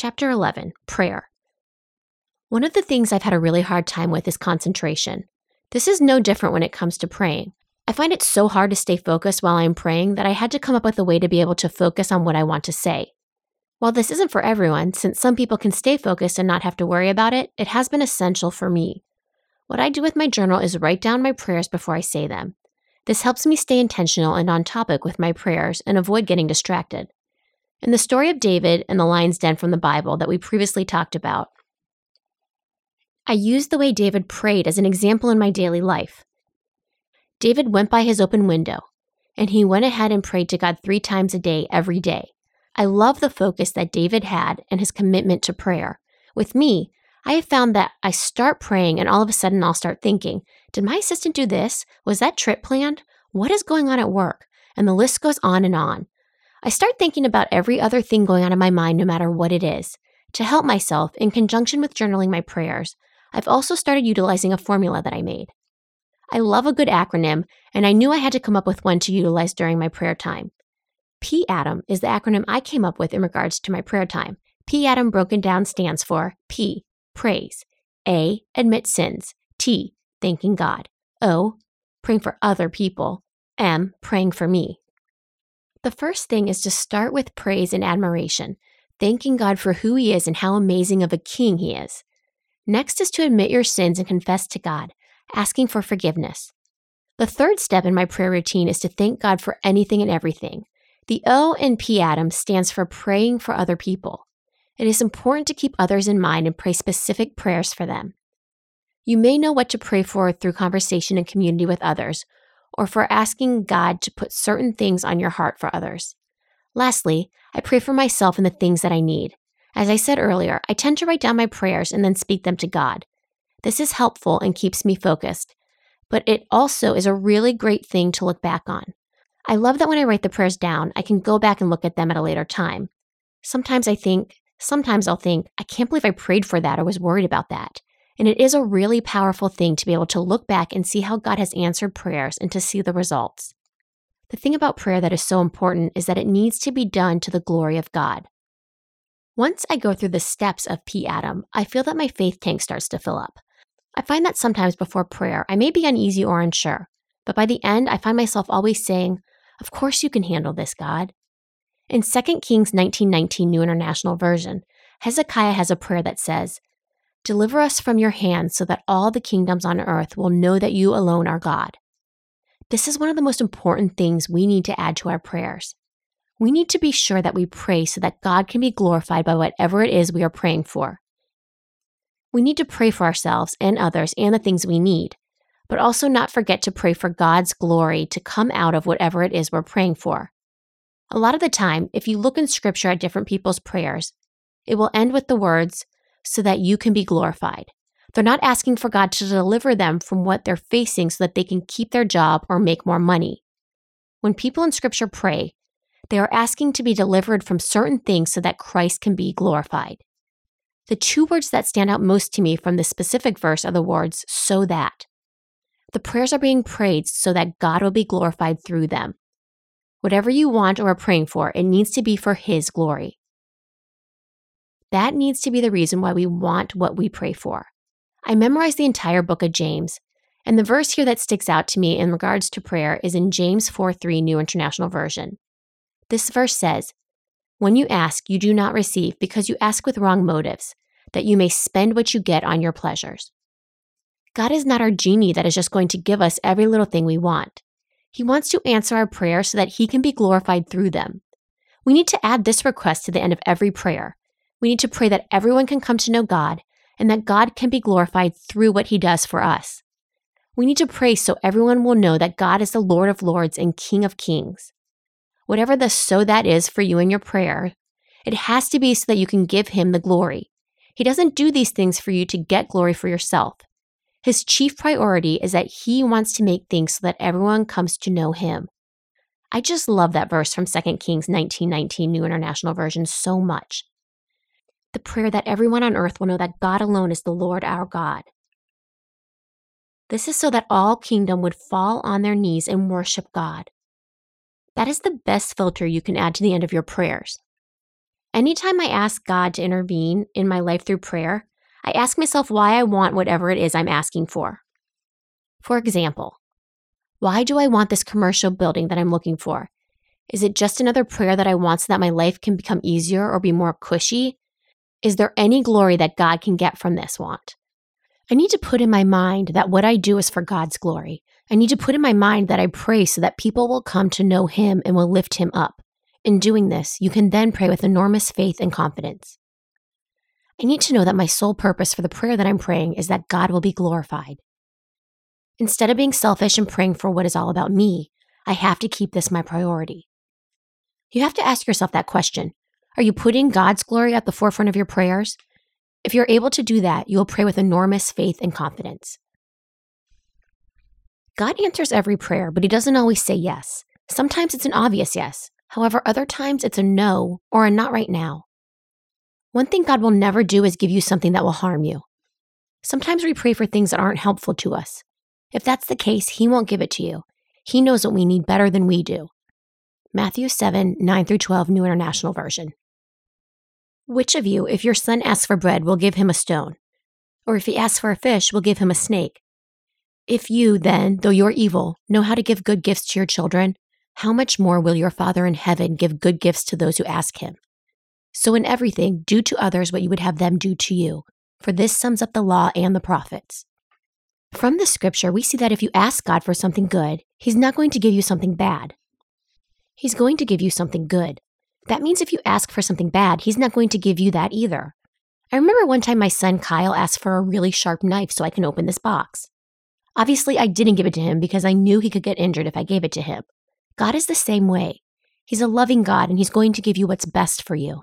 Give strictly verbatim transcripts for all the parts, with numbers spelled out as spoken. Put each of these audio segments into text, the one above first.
Chapter eleven, Prayer. One of the things I've had a really hard time with is concentration. This is no different when it comes to praying. I find it so hard to stay focused while I'm praying that I had to come up with a way to be able to focus on what I want to say. While this isn't for everyone, since some people can stay focused and not have to worry about it, it has been essential for me. What I do with my journal is write down my prayers before I say them. This helps me stay intentional and on topic with my prayers and avoid getting distracted. In the story of David and the lion's den from the Bible that we previously talked about, I used the way David prayed as an example in my daily life. David went by his open window, and he went ahead and prayed to God three times a day, every day. I love the focus that David had and his commitment to prayer. With me, I have found that I start praying and all of a sudden I'll start thinking, did my assistant do this? Was that trip planned? What is going on at work? And the list goes on and on. I start thinking about every other thing going on in my mind, no matter what it is. To help myself, in conjunction with journaling my prayers, I've also started utilizing a formula that I made. I love a good acronym, and I knew I had to come up with one to utilize during my prayer time. P A T M is the acronym I came up with in regards to my prayer time. P A T M broken down stands for P, praise, A, admit sins, T, thanking God, O, praying for other people, M, praying for me. The first thing is to start with praise and admiration, thanking God for who He is and how amazing of a King He is. Next is to admit your sins and confess to God, asking for forgiveness. The third step in my prayer routine is to thank God for anything and everything. The O in P A T M stands for praying for other people. It is important to keep others in mind and pray specific prayers for them. You may know what to pray for through conversation and community with others, or for asking God to put certain things on your heart for others. Lastly, I pray for myself and the things that I need. As I said earlier, I tend to write down my prayers and then speak them to God. This is helpful and keeps me focused, but it also is a really great thing to look back on. I love that when I write the prayers down, I can go back and look at them at a later time. Sometimes I think, sometimes I'll think, I can't believe I prayed for that or was worried about that. And it is a really powerful thing to be able to look back and see how God has answered prayers and to see the results. The thing about prayer that is so important is that it needs to be done to the glory of God. Once I go through the steps of P A T M, I feel that my faith tank starts to fill up. I find that sometimes before prayer, I may be uneasy or unsure, but by the end, I find myself always saying, of course you can handle this, God. In Second Kings nineteen nineteen New International Version, Hezekiah has a prayer that says, deliver us from your hand so that all the kingdoms on earth will know that you alone are God. This is one of the most important things we need to add to our prayers. We need to be sure that we pray so that God can be glorified by whatever it is we are praying for. We need to pray for ourselves and others and the things we need, but also not forget to pray for God's glory to come out of whatever it is we're praying for. A lot of the time, if you look in Scripture at different people's prayers, it will end with the words, so that you can be glorified. They're not asking for God to deliver them from what they're facing so that they can keep their job or make more money. When people in Scripture pray, they are asking to be delivered from certain things so that Christ can be glorified. The two words that stand out most to me from this specific verse are the words, so that. The prayers are being prayed so that God will be glorified through them. Whatever you want or are praying for, it needs to be for His glory. That needs to be the reason why we want what we pray for. I memorized the entire book of James, and the verse here that sticks out to me in regards to prayer is in James four three New International Version. This verse says, when you ask, you do not receive because you ask with wrong motives, that you may spend what you get on your pleasures. God is not our genie that is just going to give us every little thing we want. He wants to answer our prayers so that He can be glorified through them. We need to add this request to the end of every prayer. We need to pray that everyone can come to know God and that God can be glorified through what He does for us. We need to pray so everyone will know that God is the Lord of Lords and King of Kings. Whatever the so that is for you in your prayer, it has to be so that you can give Him the glory. He doesn't do these things for you to get glory for yourself. His chief priority is that He wants to make things so that everyone comes to know Him. I just love that verse from Second Kings nineteen nineteen New International Version so much. The prayer that everyone on earth will know that God alone is the Lord our God. This is so that all kingdom would fall on their knees and worship God. That is the best filter you can add to the end of your prayers. Anytime I ask God to intervene in my life through prayer, I ask myself why I want whatever it is I'm asking for. For example, why do I want this commercial building that I'm looking for? Is it just another prayer that I want so that my life can become easier or be more cushy? Is there any glory that God can get from this want? I need to put in my mind that what I do is for God's glory. I need to put in my mind that I pray so that people will come to know Him and will lift Him up. In doing this, you can then pray with enormous faith and confidence. I need to know that my sole purpose for the prayer that I'm praying is that God will be glorified. Instead of being selfish and praying for what is all about me, I have to keep this my priority. You have to ask yourself that question. Are you putting God's glory at the forefront of your prayers? If you're able to do that, you will pray with enormous faith and confidence. God answers every prayer, but He doesn't always say yes. Sometimes it's an obvious yes. However, other times it's a no or a not right now. One thing God will never do is give you something that will harm you. Sometimes we pray for things that aren't helpful to us. If that's the case, He won't give it to you. He knows what we need better than we do. Matthew seven, nine through twelve, New International Version. Which of you, if your son asks for bread, will give him a stone? Or if he asks for a fish, will give him a snake? If you, then, though you're evil, know how to give good gifts to your children, how much more will your Father in heaven give good gifts to those who ask Him? So in everything, do to others what you would have them do to you, for this sums up the law and the prophets. From the scripture, we see that if you ask God for something good, He's not going to give you something bad. He's going to give you something good. That means if you ask for something bad, He's not going to give you that either. I remember one time my son Kyle asked for a really sharp knife so I can open this box. Obviously, I didn't give it to him because I knew he could get injured if I gave it to him. God is the same way. He's a loving God, and He's going to give you what's best for you.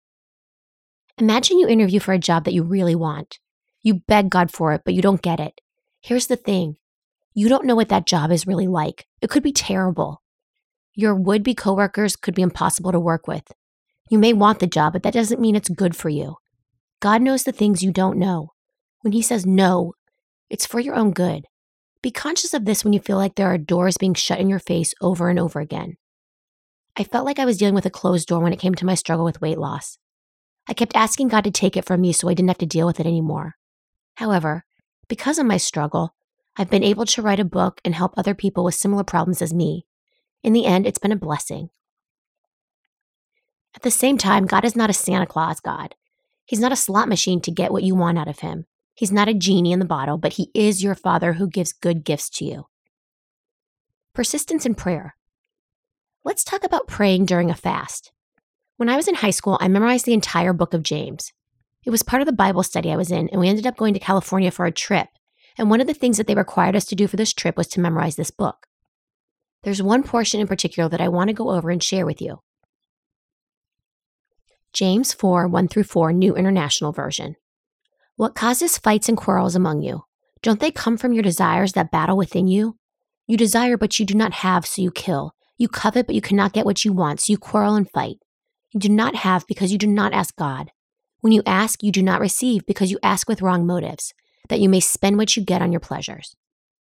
Imagine you interview for a job that you really want. You beg God for it, but you don't get it. Here's the thing. You don't know what that job is really like. It could be terrible. Your would-be coworkers could be impossible to work with. You may want the job, but that doesn't mean it's good for you. God knows the things you don't know. When He says no, it's for your own good. Be conscious of this when you feel like there are doors being shut in your face over and over again. I felt like I was dealing with a closed door when it came to my struggle with weight loss. I kept asking God to take it from me so I didn't have to deal with it anymore. However, because of my struggle, I've been able to write a book and help other people with similar problems as me. In the end, it's been a blessing. At the same time, God is not a Santa Claus God. He's not a slot machine to get what you want out of Him. He's not a genie in the bottle, but He is your Father who gives good gifts to you. Persistence in prayer. Let's talk about praying during a fast. When I was in high school, I memorized the entire book of James. It was part of the Bible study I was in, and we ended up going to California for a trip. And one of the things that they required us to do for this trip was to memorize this book. There's one portion in particular that I want to go over and share with you. James four, one through four, New International Version. What causes fights and quarrels among you? Don't they come from your desires that battle within you? You desire, but you do not have, so you kill. You covet, but you cannot get what you want, so you quarrel and fight. You do not have because you do not ask God. When you ask, you do not receive because you ask with wrong motives, that you may spend what you get on your pleasures.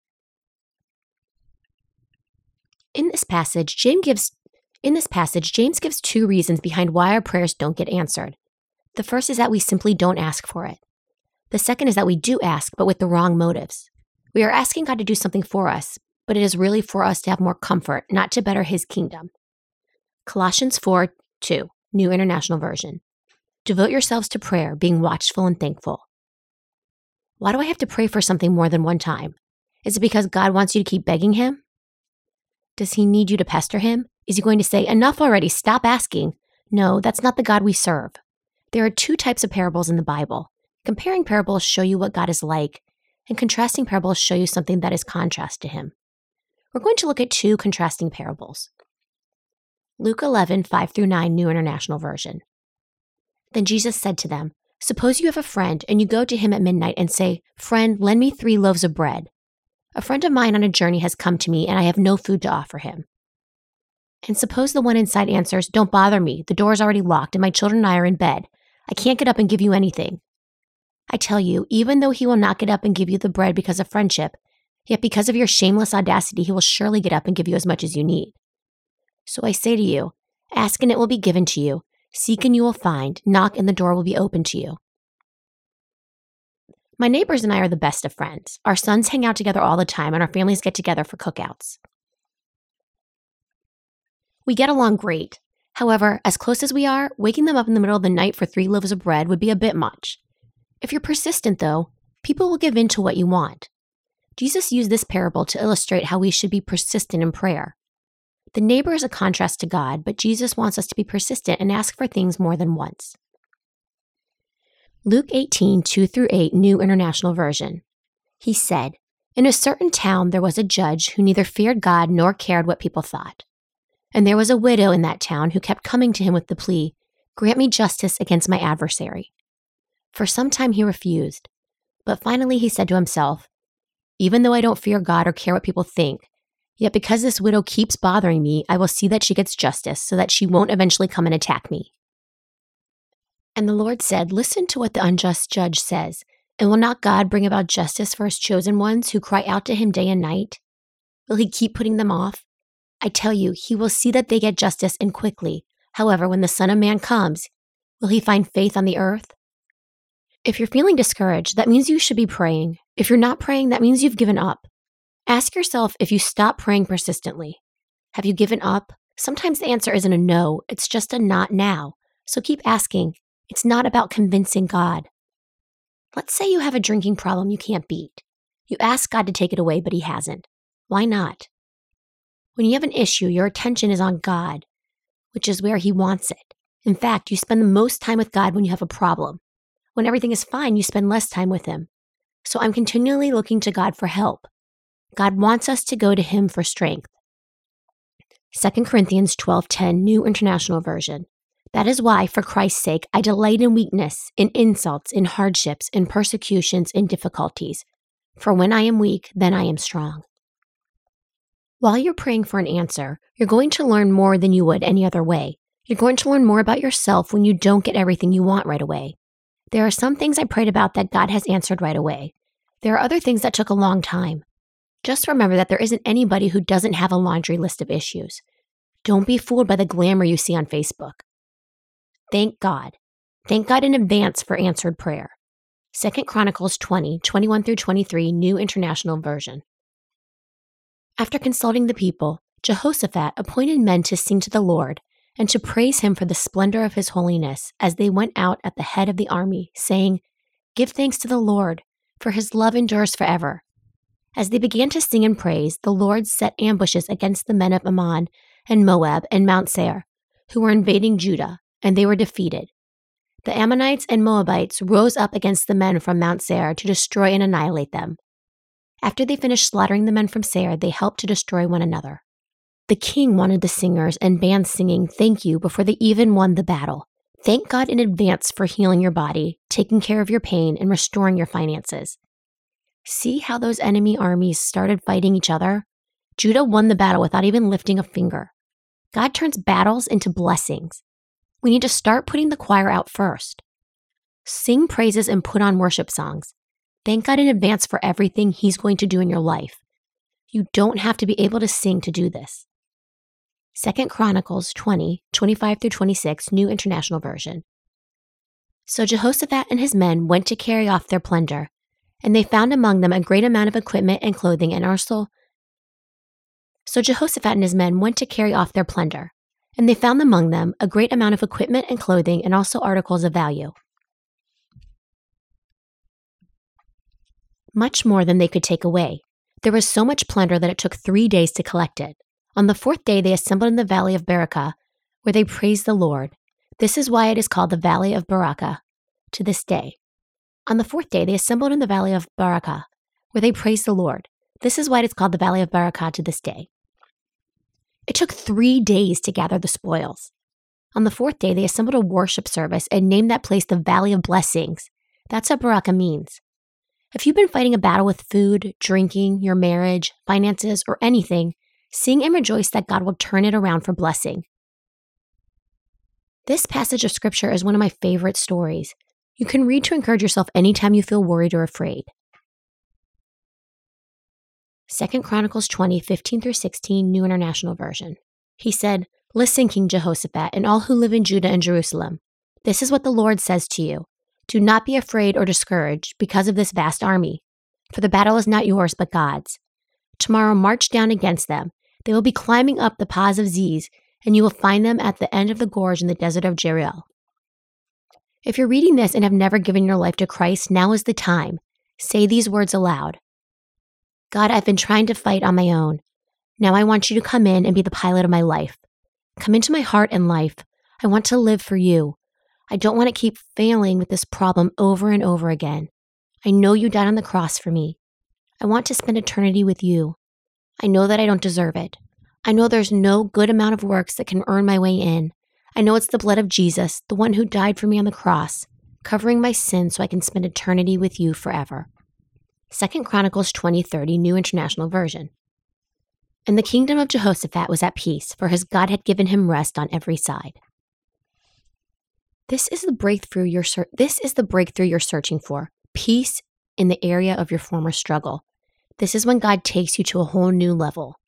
In this passage, James gives in this passage, James gives two reasons behind why our prayers don't get answered. The first is that we simply don't ask for it. The second is that we do ask, but with the wrong motives. We are asking God to do something for us, but it is really for us to have more comfort, not to better His kingdom. Colossians four, two, New International Version. Devote yourselves to prayer, being watchful and thankful. Why do I have to pray for something more than one time? Is it because God wants you to keep begging Him? Does He need you to pester Him? Is He going to say, enough already, stop asking? No, that's not the God we serve. There are two types of parables in the Bible. Comparing parables show you what God is like, and contrasting parables show you something that is contrast to Him. We're going to look at two contrasting parables. Luke eleven, five through nine, New International Version. Then Jesus said to them, suppose you have a friend, and you go to him at midnight and say, friend, lend me three loaves of bread. A friend of mine on a journey has come to me, and I have no food to offer him. And suppose the one inside answers, don't bother me, the door is already locked, and my children and I are in bed. I can't get up and give you anything. I tell you, even though he will not get up and give you the bread because of friendship, yet because of your shameless audacity, he will surely get up and give you as much as you need. So I say to you, ask and it will be given to you. Seek and you will find. Knock and the door will be open to you. My neighbors and I are the best of friends. Our sons hang out together all the time, and our families get together for cookouts. We get along great. However, as close as we are, waking them up in the middle of the night for three loaves of bread would be a bit much. If you're persistent, though, people will give in to what you want. Jesus used this parable to illustrate how we should be persistent in prayer. The neighbor is a contrast to God, but Jesus wants us to be persistent and ask for things more than once. Luke eighteen, two through eight, New International Version. He said, "In a certain town there was a judge who neither feared God nor cared what people thought. And there was a widow in that town who kept coming to him with the plea, 'Grant me justice against my adversary.' For some time he refused, but finally he said to himself, 'Even though I don't fear God or care what people think, yet because this widow keeps bothering me, I will see that she gets justice so that she won't eventually come and attack me.' And the Lord said, 'Listen to what the unjust judge says, and will not God bring about justice for his chosen ones who cry out to him day and night? Will he keep putting them off? I tell you, he will see that they get justice and quickly. However, when the Son of Man comes, will he find faith on the earth?' If you're feeling discouraged, that means you should be praying. If you're not praying, that means you've given up. Ask yourself if you stop praying persistently. Have you given up? Sometimes the answer isn't a no, it's just a not now. So keep asking. It's not about convincing God. Let's say you have a drinking problem you can't beat. You ask God to take it away, but he hasn't. Why not? When you have an issue, your attention is on God, which is where he wants it. In fact, you spend the most time with God when you have a problem. When everything is fine, you spend less time with him. So I'm continually looking to God for help. God wants us to go to him for strength. Second Corinthians twelve ten, New International Version. That is why, for Christ's sake, I delight in weakness, in insults, in hardships, in persecutions, in difficulties. For when I am weak, then I am strong. While you're praying for an answer, you're going to learn more than you would any other way. You're going to learn more about yourself when you don't get everything you want right away. There are some things I prayed about that God has answered right away. There are other things that took a long time. Just remember that there isn't anybody who doesn't have a laundry list of issues. Don't be fooled by the glamour you see on Facebook. Thank God. Thank God in advance for answered prayer. Second Chronicles twenty, twenty-one through twenty-three, New International Version. After consulting the people, Jehoshaphat appointed men to sing to the Lord and to praise him for the splendor of his holiness as they went out at the head of the army, saying, "Give thanks to the Lord, for his love endures forever." As they began to sing and praise, the Lord set ambushes against the men of Ammon and Moab and Mount Seir, who were invading Judah, and they were defeated. The Ammonites and Moabites rose up against the men from Mount Seir to destroy and annihilate them. After they finished slaughtering the men from Seir, they helped to destroy one another. The king wanted the singers and bands singing "Thank You" before they even won the battle. Thank God in advance for healing your body, taking care of your pain, and restoring your finances. See how those enemy armies started fighting each other? Judah won the battle without even lifting a finger. God turns battles into blessings. We need to start putting the choir out first. Sing praises and put on worship songs. Thank God in advance for everything he's going to do in your life. You don't have to be able to sing to do this. Second Chronicles twenty, twenty-five through twenty-six, New International Version. So Jehoshaphat and his men went to carry off their plunder, and they found among them a great amount of equipment and clothing and also. So Jehoshaphat and his men went to carry off their plunder, and they found among them a great amount of equipment and clothing and also articles of value. Much more than they could take away. There was so much plunder that it took three days to collect it. On the fourth day, they assembled in the valley of Barakah, where they praised the Lord. This is why it is called the valley of Barakah to this day. On the fourth day, they assembled in the valley of Barakah, where they praised the Lord. This is why it is called the valley of Barakah to this day. It took three days to gather the spoils. On the fourth day, they assembled a worship service and named that place the Valley of Blessings. That's what Barakah means. If you've been fighting a battle with food, drinking, your marriage, finances, or anything, sing and rejoice that God will turn it around for blessing. This passage of scripture is one of my favorite stories. You can read to encourage yourself anytime you feel worried or afraid. Second Chronicles twenty, fifteen through sixteen, New International Version. He said, Listen, King Jehoshaphat, and all who live in Judah and Jerusalem. This is what the Lord says to you. Do not be afraid or discouraged because of this vast army, for the battle is not yours but God's. Tomorrow march down against them. They will be climbing up the Pas of Ziz, and you will find them at the end of the gorge in the desert of Jeriel. If you're reading this and have never given your life to Christ, now is the time. Say these words aloud. God, I've been trying to fight on my own. Now I want you to come in and be the pilot of my life. Come into my heart and life. I want to live for you. I don't want to keep failing with this problem over and over again. I know you died on the cross for me. I want to spend eternity with you. I know that I don't deserve it. I know there's no good amount of works that can earn my way in. I know it's the blood of Jesus, the one who died for me on the cross, covering my sins so I can spend eternity with you forever. Second Chronicles twenty thirty, New International Version. And the kingdom of Jehoshaphat was at peace, for his God had given him rest on every side. This is the breakthrough you're ser- this is the breakthrough you're searching for. Peace in the area of your former struggle. This is when God takes you to a whole new level.